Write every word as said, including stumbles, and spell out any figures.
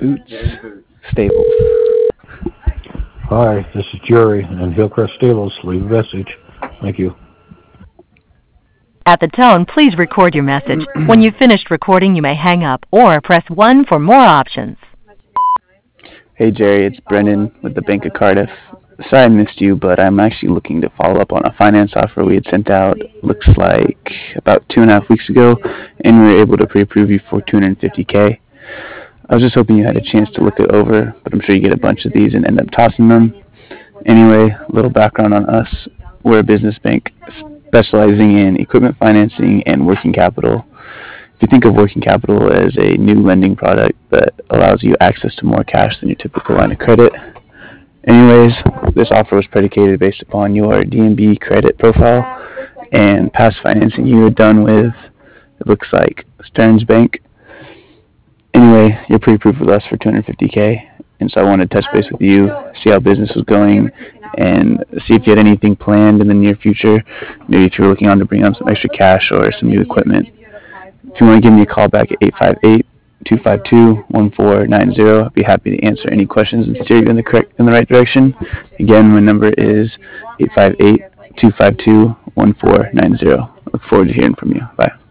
Boots Stables. Hi, this is Jerry in Hillcrest Stables. Leave a message. Thank you. At the tone, please record your message. When you've finished recording, you may hang up or press one for more options. Hey Jerry, it's Brendan with the Bank of Cardiff. Sorry I missed you, but I'm actually looking to follow up on a finance offer we had sent out, looks like about two and a half weeks ago, and we were able to pre-approve you for two hundred fifty K. I was just hoping you had a chance to look it over, but I'm sure you get a bunch of these and end up tossing them. Anyway, a little background on us. We're a business bank specializing in equipment financing and working capital. If you think of working capital as a new lending product that allows you access to more cash than your typical line of credit. Anyways, this offer was predicated based upon your D N B credit profile and past financing you had done with, it looks like, Stearns Bank. Anyway, you're pre-approved with us for two hundred fifty K, and so I wanted to touch base with you, see how business was going, and see if you had anything planned in the near future, maybe if you're looking on to bring on some extra cash or some new equipment. If you want to give me a call back at eight five eight, two five two, one four nine zero, I'd be happy to answer any questions and steer you in the correct in the right direction. Again, my number is eight five eight, two five two, one four nine zero. Look forward to hearing from you. Bye.